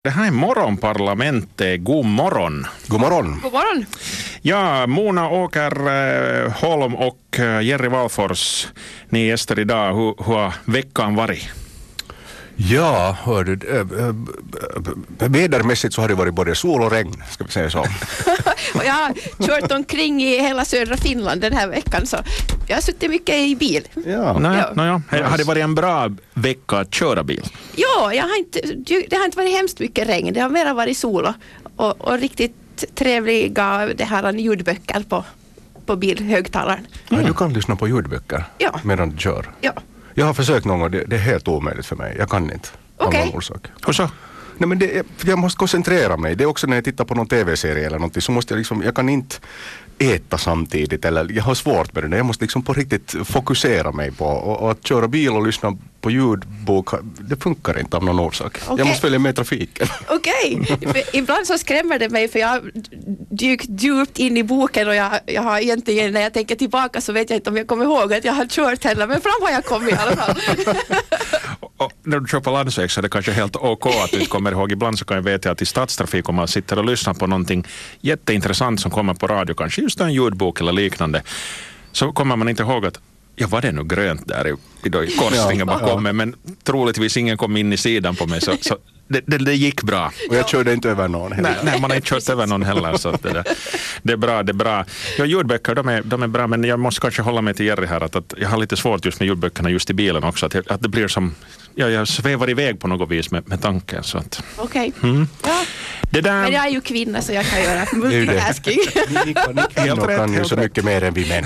Det här är Morgonparlamentet. God morgon. God morgon. God morgon. Ja, Mona Åker Holm och Jerry Walfors, ni är gäster idag. Hur har veckan varit? Ja, hördu, vädermässigt så har det varit både sol och regn, ska vi säga så. Och jag har kört omkring i hela södra Finland den här veckan, så jag har suttit mycket i bil. Ja. Naja. Har det varit en bra vecka att köra bil? Ja, det har inte varit hemskt mycket regn. Det har mer varit sol och riktigt trevliga ljudböcker på bilhögtalaren. Ja, du kan lyssna på ljudböcker medan du kör. Ja. Jag har försökt någon gång, det är helt omöjligt för mig. Jag kan inte. Okej. Av någon orsak. Och så? Nej, men jag måste koncentrera mig. Det är också när jag tittar på någon tv-serie eller någonting, så måste jag kan inte äta samtidigt, eller jag har svårt med det. Jag måste liksom på riktigt fokusera mig på och att köra bil och lyssna på ljudbok, det funkar inte av någon orsak. Okay. Jag måste följa med trafiken. Okej. Ibland så skrämmer det mig, för jag har dykt djupt in i boken och jag har egentligen, när jag tänker tillbaka så vet jag inte om jag kommer ihåg att jag har kört heller, men fram har jag kommit i alla fall. Och när du kör på landsväg så är det kanske helt ok att du inte kommer ihåg. Ibland så kan jag veta att i stadstrafik, om man sitter och lyssnar på någonting jätteintressant som kommer på radio, kanske just en ljudbok eller liknande, så kommer man inte ihåg att var det nu grönt där i korsningen bakom mig, men troligtvis ingen kom in i sidan på mig, så det gick bra. Och jag körde inte över någon heller. Nej, man har inte kört över någon heller, så det är bra. Ja, ljudböcker, de är bra, men jag måste kanske hålla mig till Jerry här, att jag har lite svårt just med ljudböckerna just i bilen också, att det blir som, jag svävar iväg på något vis med tanken. Okej. Ja. Men jag är ju kvinna, så jag kan göra multitasking. Ni kan ju så mycket mer än vi män.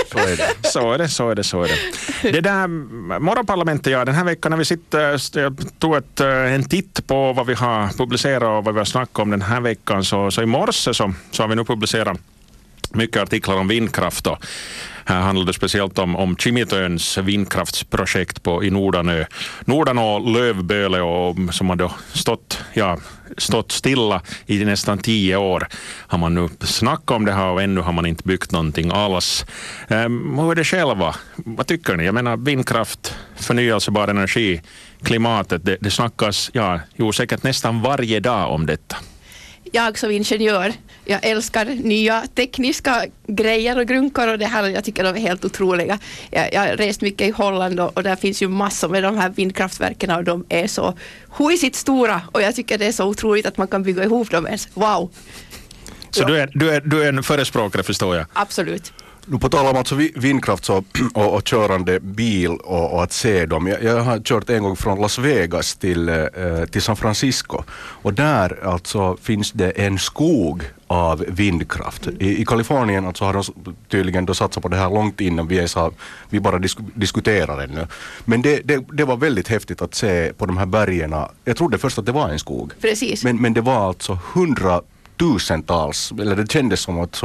Så är det. Så är det. Det där Morgonparlamentet, den här veckan när vi tog en titt på vad vi har publicerat och vad vi har snackat om den här veckan, så i morse så har vi nu publicerat mycket artiklar om vindkraft. Och här handlar det speciellt om Kimitöns vindkraftsprojekt i Nordanö och Lövböle, och som har då stått stilla i nästan 10 år. Har man nu snackat om det här och ännu har man inte byggt någonting alls. Hur är det själva? Vad tycker ni? Jag menar, vindkraft, förnyelsebar energi, klimatet, det snackas säkert nästan varje dag om detta. Jag som ingenjör, jag älskar nya tekniska grejer och grunkor, och det här, jag tycker de är helt otroliga. Jag har rest mycket i Holland och där finns ju massor med de här vindkraftverken, och de är så huisigt stora, och jag tycker det är så otroligt att man kan bygga ihop dem ens. Wow! Så du är en förespråkare, förstår jag? Absolut. Nu på tal om alltså vindkraft och körande bil och att se dem. Jag har kört en gång från Las Vegas till San Francisco, och där alltså finns det en skog av vindkraft. I Kalifornien alltså har de tydligen då satsat på det här långt innan vi bara diskuterar ännu. Men det var väldigt häftigt att se på de här bergen. Jag trodde först att det var en skog. Precis. Men det var alltså 100,000-tals, eller det kändes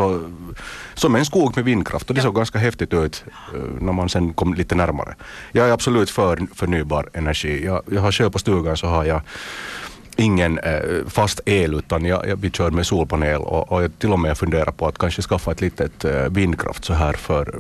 som en skog med vindkraft, och det såg ganska häftigt ut när man sen kom lite närmare. Jag är absolut för förnybar energi. Jag har köpt på stugan, så har jag ingen fast el, utan vi kör med solpanel, och jag till och med funderar på att kanske skaffa ett litet vindkraft så här för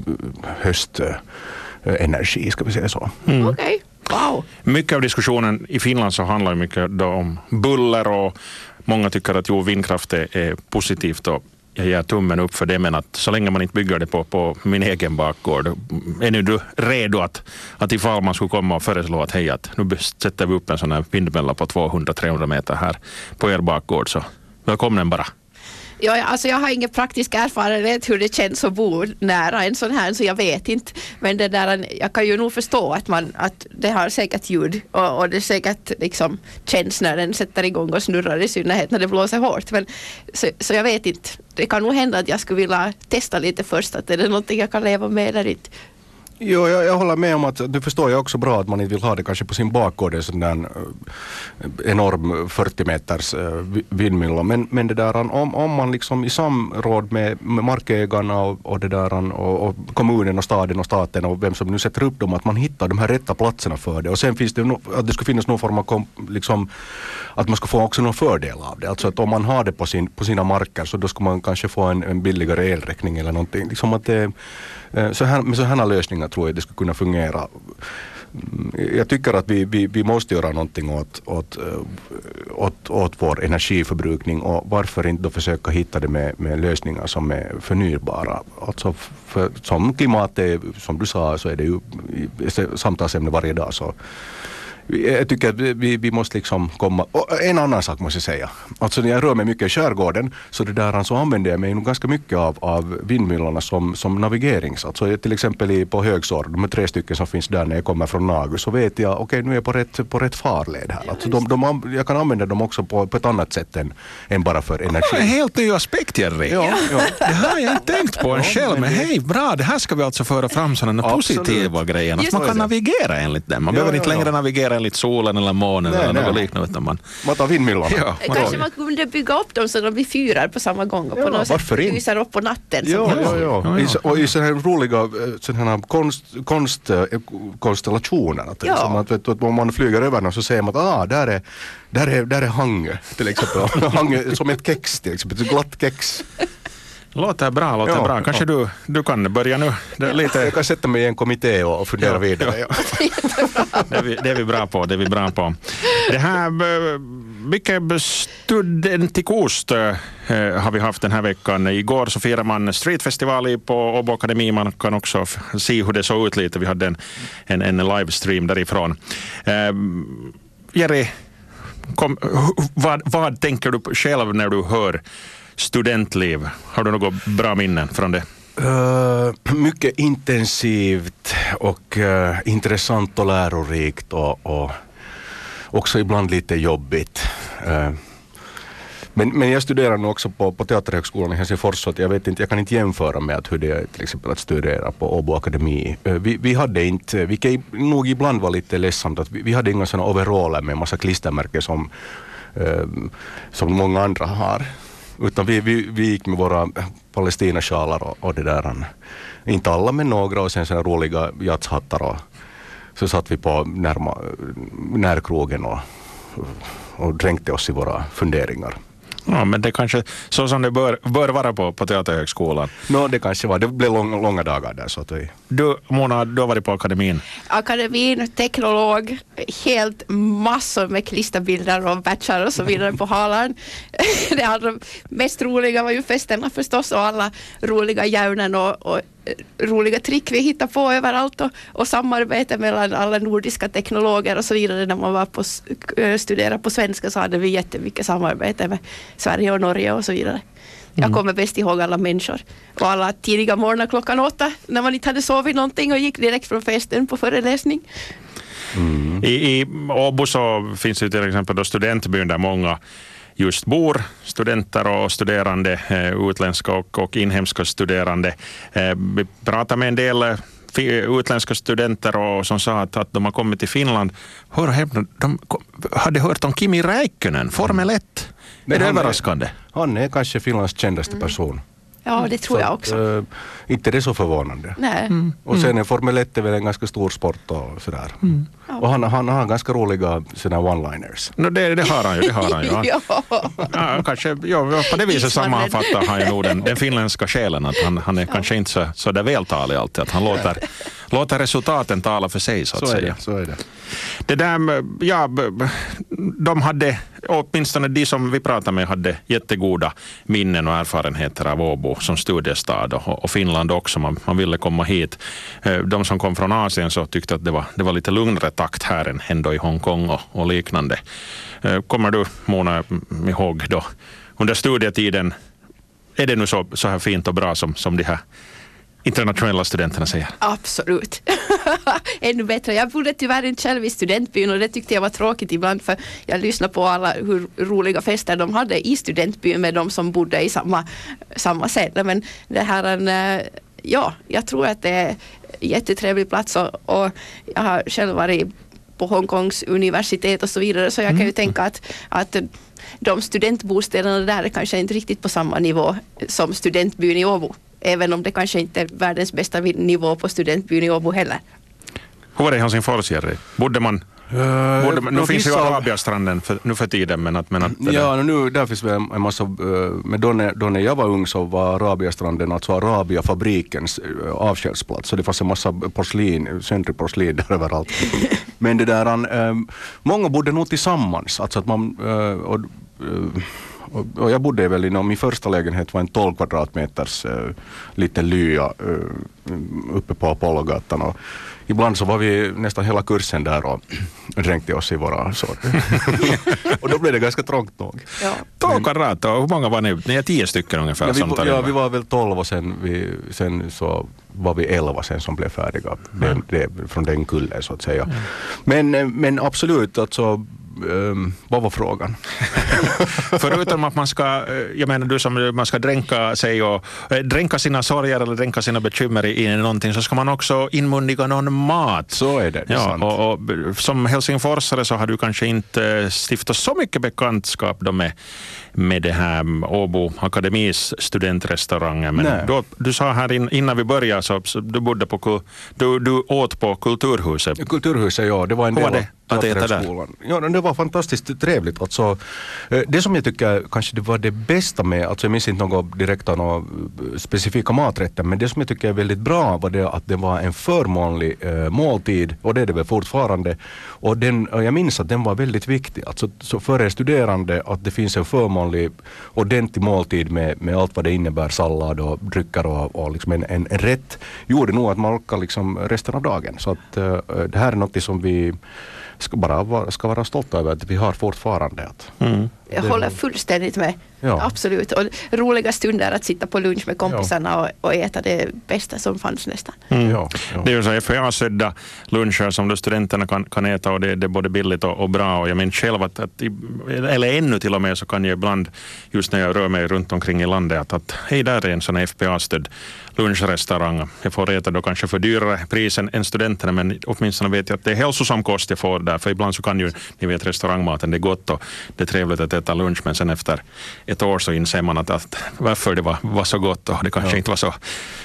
höstenergi, ska vi säga så. Okej. Wow. Mycket av diskussionen i Finland så handlar mycket då om buller, och många tycker att vindkraft är positivt, och jag ger tummen upp för det, men att så länge man inte bygger det på min egen bakgård, är nu du redo att ifall man skulle komma och föreslå att hej, att nu sätter vi upp en sån här vindmälla på 200-300 meter här på er bakgård, så välkommen bara. Ja, alltså jag har ingen praktisk erfarenhet hur det känns att bo nära en sån här, så jag vet inte. Men det där, jag kan ju nog förstå att det har säkert ljud, och det säkert liksom känns när den sätter igång och snurrar, i synnerhet när det blåser hårt. Men, så jag vet inte. Det kan nog hända att jag skulle vilja testa lite först, att är det någonting jag kan leva med eller inte. Jo, jag håller med om att du förstår jag också bra att man inte vill ha det kanske på sin bakgård, en sån där enorm 40 meters vindmylla, men det där, om man liksom i samråd med markägarna och det där, och kommunen och staden och staten och vem som nu sätter upp dem, att man hittar de här rätta platserna för det, och sen finns det att det ska finnas någon form av liksom, att man ska få också någon fördel av det, alltså att om man har det på sina marker, så då ska man kanske få en billigare elräkning eller någonting, liksom att det, med så här lösningar tror jag det skulle kunna fungera. jag tycker att vi måste göra någonting åt vår energiförbrukning, och varför inte då försöka hitta det med lösningar som är förnybara. Alltså som klimat är, som du sa, så är det ju samtalsämne varje dag, så jag tycker att vi måste liksom komma. Och en annan sak måste jag säga. Alltså när jag rör mig mycket i skärgården, så det där så använder jag mig nog ganska mycket av vindmyllorna som navigerings. Alltså till exempel på Högsår, de 3 stycken som finns där när jag kommer från Nagu, så vet jag, okej, nu är jag på rätt farled här. Alltså jag kan använda dem också på ett annat sätt än bara för energi. En helt ny aspekt, Jerry. Ja. Det har jag inte tänkt på själv, men hej, bra, det här ska vi alltså föra fram sådana positiva grejer. Att man kan navigera enligt den. Man behöver inte längre navigera enligt solen eller månen eller något liknande. Man tar vindmyllorna. Ja, kanske man kunde bygga upp dem så de blir fyrar på samma gång och på något sätt lyser upp på natten. Och i sådana här roliga konstkonstellationer. Om man flyger över dem så ser man att där är Hangö till exempel. Hangö som ett kex till exempel, ett glatt kex. Låter bra. Kanske du kan börja nu. Jag kan sätta mig i en kommitté och fundera vidare. Ja. Det är vi bra på. Det här mycket studentikost har vi haft den här veckan. Igår så firade man streetfestival på Åbo Akademi. Man kan också se hur det såg ut lite. Vi hade en livestream därifrån. Jerry, vad tänker du själv när du hör studentliv? Har du något bra minnen från det? Mycket intensivt och intressant och lärorikt och också ibland lite jobbigt. Men jag studerar nu också på Teaterhögskolan i Helsingfors, så att jag kan inte jämföra med hur det är till exempel att studera på Åbo Akademi. Vi hade inte, vilket nog ibland var lite ledsamt, att vi hade inga sådana overaller med massa klistermärken som många andra har. Utan vi gick med våra palestinasjalar och det där. Inte alla, men några, och sen sådana roliga jatshattar, och så satt vi på närkrogen och dränkte oss i våra funderingar. Ja, men det kanske så som det bör vara på Teaterhögskolan. Det kanske var. Det blev långa dagar där. Så att Du, Mona, du har varit på akademin. Akademin, teknolog, helt massor med klisterbilder och batchar och så vidare på halan. Det allra mest roliga var ju festerna förstås, och alla roliga hjärnan och roliga trick vi hittar på överallt, och samarbete mellan alla nordiska teknologer och så vidare. När man var på studera på svenska så hade vi jättemycket samarbete med Sverige och Norge och så vidare. Jag kommer bäst ihåg alla människor och alla tidiga morgnar 8:00 när man inte hade sovit någonting och gick direkt från festen på föreläsning. I Åbo så finns det till exempel då studentbyn där många just bor, studenter och studerande, utländska och inhemska studerande. Vi pratar med en del utländska studenter och som sa att de har kommit till Finland. De hade hört om Kimi Räikkönen, Formel 1. Är det överraskande? Han är kanske Finlands kändaste person. Ja, det tror jag också. Inte det är så förvånande. Nej. Och sen är Formel 1 är väl en ganska stor sport och sådär. Och han har ganska roliga sådana one-liners. Det har han ju. Ja, kanske, på det viset sammanfattar han ju nog den finländska själen. Att han är kanske inte så där vältalig alltid. Att han låter resultaten tala för sig, så att säga. Så är det. Det där, de hade, åtminstone de som vi pratade med, hade jättegoda minnen och erfarenheter av Åbo som studiestad och Finland också. Man ville komma hit. De som kom från Asien så tyckte att det var lite lugnare takt här än ändå i Hongkong och liknande. Kommer du, Mona, ihåg då under studietiden, är det nu så här fint och bra som de här internationella studenterna säger? Absolut. Ännu bättre. Jag bodde tyvärr inte själv i studentbyn och det tyckte jag var tråkigt ibland, för jag lyssnade på alla hur roliga fester de hade i studentbyn med de som bodde i samma ställe. Men det här, jag tror att det är en jättetrevlig plats och jag har själv varit på Hongkongs universitet och så vidare, så jag kan ju tänka att de studentbostäderna där är kanske inte riktigt på samma nivå som studentbyn i Åbo. Även om det kanske inte är världens bästa nivå på studentbyn i Åbo heller. Hur var det i Helsingfors, Jerry? Bodde man Nu finns ju Arabiastranden nu för tiden. Men att ja, nu där finns väl en massa, men då när jag var ung så var Arabiastranden, alltså Arabiafabrikens avskärtsplats. Så det fanns en massa porslin, söndrig porslin där överallt. Men det där, många bodde nog tillsammans. Alltså att man, och jag bodde väl inom min första lägenhet var en 12 kvadratmeters liten lya uppe på Apollogatan, och ibland så var vi nästan hela kursen där och dränkte oss i våra sorter. Och då blev det ganska trångt nog. Ja. 12 kvadrat, och hur många var ni? Ni är 10 stycken ungefär. Vi var väl 12 och sen så var vi 11 sen som blev färdiga från den kullen så att säga. Men absolut, alltså vad var frågan? Förutom att man ska, jag menar man ska dränka sig och dränka sina sorger eller dränka sina bekymmer i någonting, så ska man också inmundiga någon mat. Så är det, det är sant. Och som helsingforsare så har du kanske inte stiftat så mycket bekantskap då med det här Åbo Akademis studentrestaurangen. Men du sa här innan vi började så du bodde på du åt på Kulturhuset. Kulturhuset, ja, det var en del att äta där. Ja, det var fantastiskt trevligt. Alltså, det som jag tycker kanske det var det bästa med, alltså jag minns inte något direkt av några specifika maträtter, men det som jag tycker är väldigt bra var det att det var en förmånlig måltid, och det är det väl fortfarande. Och jag minns att den var väldigt viktig. Alltså, så för er studerande att det finns en förmånlig, ordentlig måltid med allt vad det innebär, sallad och drycker och liksom en rätt gjorde nog att man orkar liksom resten av dagen. Så att det här är något som vi ska vara stolta över att vi har fortfarande. Jag håller fullständigt med. Ja. Absolut. Och roliga stunder att sitta på lunch med kompisarna och äta det bästa som fanns nästan. Ja. Det är ju så FA-stödda luncher som då studenterna kan äta, och det är både billigt och bra. Och jag minns själv att eller ännu till och med så kan jag ibland, just när jag rör mig runt omkring i landet, att hej, där är en sån FPA-stödd lunchrestaurang. Jag får äta då kanske för dyrare pris än studenterna, men åtminstone vet jag att det är hälsosam kost jag får där. För ibland så kan ju, ni vet, restaurangmaten, det är gott och det är trevligt att äta lunch, men sen efter ett år så inser man att varför det var så gott, och det kanske inte var så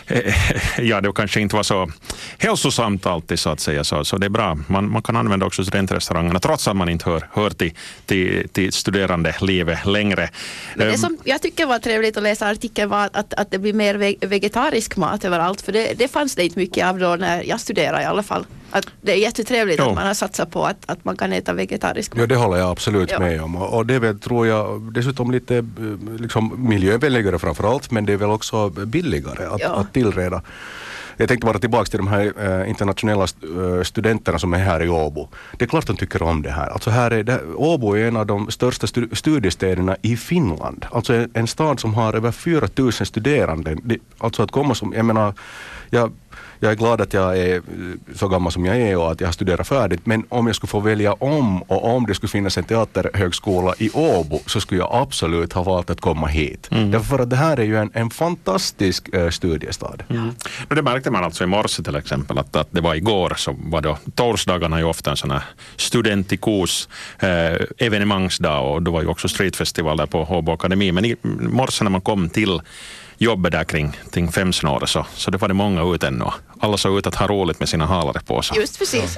det kanske inte var så hälsosamt alltid så att säga. Så det är bra. Man kan använda också studentrestaurangerna trots att man inte hör till studerande livet längre. Men det som jag tycker var trevligt att läsa artikeln var att det blir mer vegetarisk mat överallt, för det fanns det inte mycket av då när jag studerade i alla fall. Att det är jättetrevligt att man har satsat på att man kan äta vegetarisk mat. Ja, det håller jag absolut med om. Och det är väl, tror jag, dessutom lite liksom miljövänligare framförallt, men det är väl också billigare att tillreda. Jag tänkte bara tillbaka till de här internationella studenterna som är här i Åbo. Det är klart de tycker om det här. Alltså Åbo är en av de största studiestäderna i Finland. Alltså en stad som har över 4 000 studerande. Alltså att komma som, jag menar, jag är glad att jag är så gammal som jag är och att jag har studerat färdigt, men om jag skulle få välja om det skulle finnas en teaterhögskola i Åbo, så skulle jag absolut ha valt att komma hit. Därför att det här är ju en fantastisk studiestad. Det märkte man alltså i morse till exempel, att det var igår, så var då torsdagarna ju ofta en sån här studentikos evenemangsdag, och då var ju också streetfestival där på Åbo Akademi, men i morse när man kom till jobbet där kring 5-snåret så det var det många ute ännu. Alla såg ut att ha roligt med sina halare på sig. Just precis.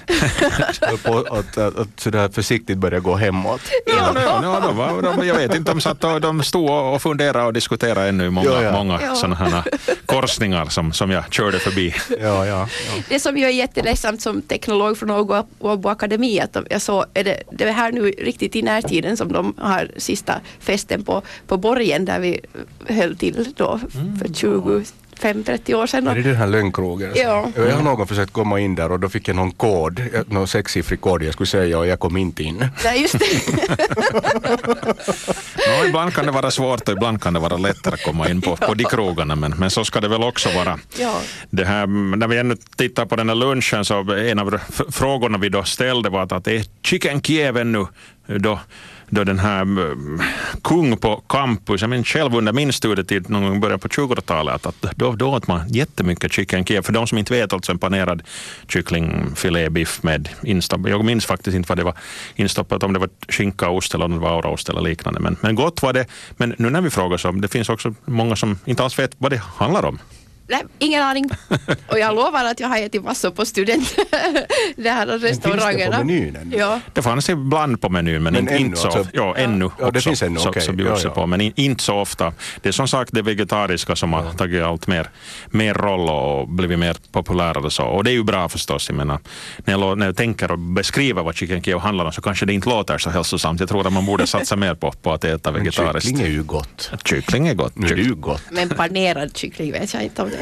att sådär försiktigt börja gå hemåt. Jag vet inte, de stod och funderade och diskuterade ännu många sådana här korsningar som jag körde förbi. Ja. Det som ju är jätteledsamt som teknolog från Åbo Akademi, att jag såg det här nu riktigt i närtiden som de har sista festen på borgen där vi höll till då för 25-30 år sedan. Är det den här lönnkrogen? Ja. Jag har någon försökt komma in där och då fick jag någon kod, någon 6-siffrig kod jag skulle säga, och jag kom inte in. Nej, just det. Ibland kan det vara svårt och ibland kan det vara lättare att komma in på de krogarna, men så ska det väl också vara. Ja. Det här, när vi ännu tittar på den här lunchen, så en av frågorna vi då ställde var att är Chicken Kiev ännu då den här kung på campus, jag minns själv under min studietid någon gång början på 20-talet att då åt man jättemycket chicken Kiev. För de som inte vet, alltså en panerad kycklingfilébiff med instoppat. Jag minns faktiskt inte vad det var instoppat, om det var skinka, ost eller om det var auraost eller liknande. Men gott var det. Men nu när vi frågar så det finns också många som inte alls vet vad det handlar om. Nej, ingen aning. Och jag lovar att jag har ätit massor på student. Det här restaurangerna. Finns det på menyn ännu? Ja. Det fanns ibland på menyn, men inte så ofta. Ja, ännu också. Det finns ännu, okej. Så bjuds det på, men inte så ofta. Det är som sagt det vegetariska som har tagit allt mer roll och blivit mer populärare. Så. Och det är ju bra förstås. Jag menar, när jag tänker och beskriver vad Chicken Kiev handlar om så kanske det inte låter så hälsosamt. Jag tror att man borde satsa mer på att äta vegetariskt. Kyckling är ju gott. Kyckling är gott. Nu är det ju gott. Men panerad kyckling vet jag inte om det.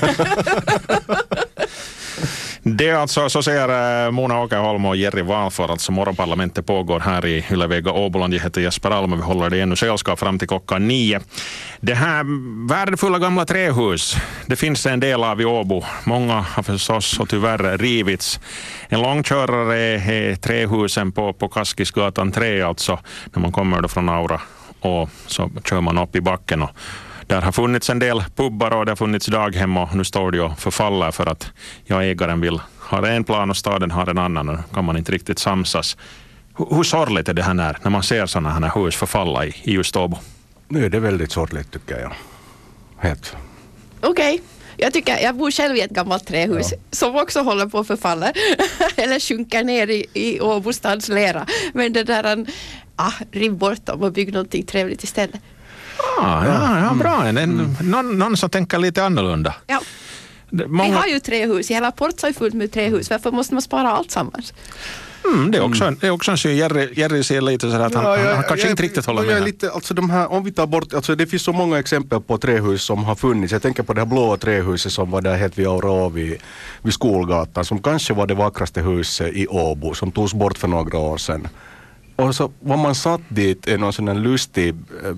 Det är alltså, så säger Mona Åkerholm och Jerry Walford, alltså morgonparlamentet pågår här i Ylevega Åboland. Jag heter Jesper Alm och vi håller det ännu sällskap fram till klockan 9. Det här värdefulla gamla trähus, det finns en del av i Åbo. Många har förstås och tyvärr rivits. En långkörare är trähusen på Kaskisgatan 3, alltså när man kommer då från Aura och så kör man upp i backen och där har funnits en del pubbar och det har funnits daghem och nu står det och förfaller för att ägaren vill ha en plan och staden har en annan och kan man inte riktigt samsas. Hur sorgligt är det här när man ser sådana här hus förfalla i just Åbo? Nu är det väldigt sorgligt tycker jag. Helt. Okej. Jag bor själv i ett gammalt trähus som också håller på att förfalla eller sjunker ner i Åbostads lera. Men det där, riv bort dem och bygg någonting trevligt istället. Ja, bra. Någon som tänker lite annorlunda. Ja. Vi har ju trähus. Hela Ports är fullt med trähus. Varför måste man spara allt sammans? Det är också en syn. Jerry ser lite sådär att han kanske inte riktigt håller med. Lite, alltså de här, om vi tar bort, alltså det finns så många exempel på trähus som har funnits. Jag tänker på det här blåa trähuset som var där helt vid Aura vid Skolgatan, som kanske var det vackraste huset i Åbo, som togs bort för några år sedan. Och så var man satt dit är någon sån här lustig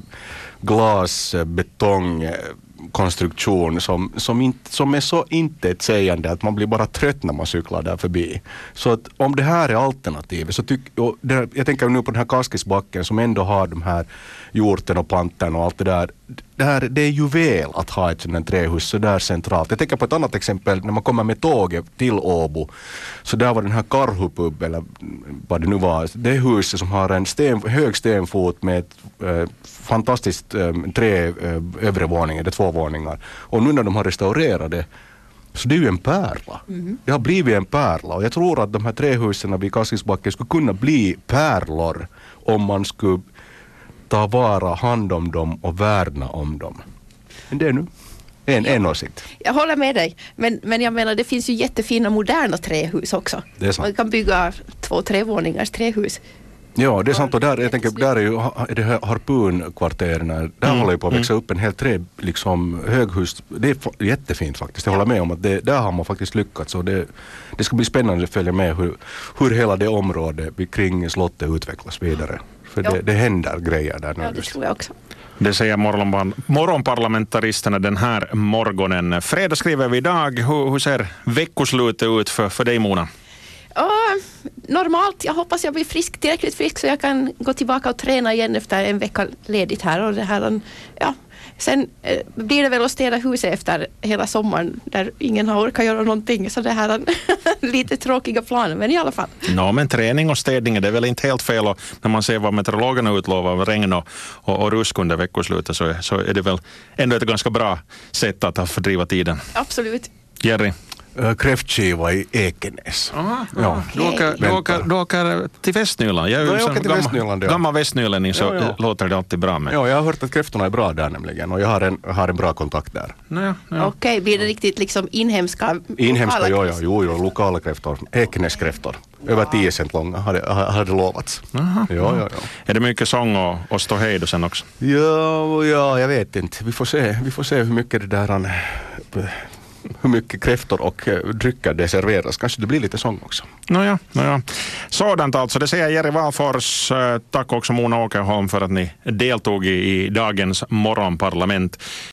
glasbetongkonstruktion som är så intetsägande att man blir bara trött när man cyklar där förbi. Så att om det här är alternativet så jag tänker nu på den här Kaskisbacken som ändå har de här hjorten och planten och allt det där. Det är ju väl att ha ett sådant trähus så där centralt. Jag tänker på ett annat exempel när man kommer med tåget till Åbo. Så där var den här Karhupub eller vad det nu var. Det huset som har en hög stenfot med ett fantastiskt trä övre våningen, det är 2 våningar. Och nu när de har restaurerat det så det är ju en pärla. Det har blivit en pärla och jag tror att de här trähusen vid Kaskisbacken skulle kunna bli pärlor om man skulle ta hand om dem och värna om dem. Men det är nu en åsikt. Jag håller med dig. Men jag menar, det finns ju jättefina moderna trähus också. Det är sant. Man kan bygga 2-3 våningars trähus. Ja, det är sant. Och där, jag tänker, där är ju det här Harpunkvarterna. Där håller ju på att växa upp en helt höghus. Det är jättefint faktiskt. Jag håller med om att där har man faktiskt lyckats. Och det ska bli spännande att följa med hur hela det området kring slottet utvecklas vidare. För det händer grejer där nu. Ja, det tror jag också. Det säger morgonparlamentaristerna den här morgonen. Fredag skriver vi idag. Hur ser veckoslutet ut för dig, Mona? Normalt. Jag hoppas jag blir tillräckligt frisk så jag kan gå tillbaka och träna igen efter en vecka ledigt här. Och det här sen blir det väl att städa huset efter hela sommaren där ingen har orkat göra någonting. Så det här är lite tråkiga planer, men i alla fall. Men träning och städning det är väl inte helt fel. Och när man ser vad meteorologerna utlovar, regn och rusk under veckoslutet så är det väl ändå ett ganska bra sätt att fördriva tiden. Absolut. Jerry? Kräftskiva i Ekenäs. Ja. Du åker till Västnyland. Jag åker till Västnyland. Gammal västnylänning så låter det alltid bra med. Ja, jag har hört att kräftorna är bra där nämligen och jag har en bra kontakt där. Okej, blir det riktigt liksom inhemska? Inhemska, lokala kräftor. Ekenäskräftor. Över 10 cent långa hade lovats. Ja. Är det mycket sång och ståhej då sen också? Ja, jag vet inte. Vi får se hur mycket det där hur mycket kräftor och drycker det serveras. Kanske det blir lite sång också. Nåja. Sådant alltså. Det säger Jerry Walfors. Tack också Mona Åkerholm för att ni deltog i dagens morgonparlament.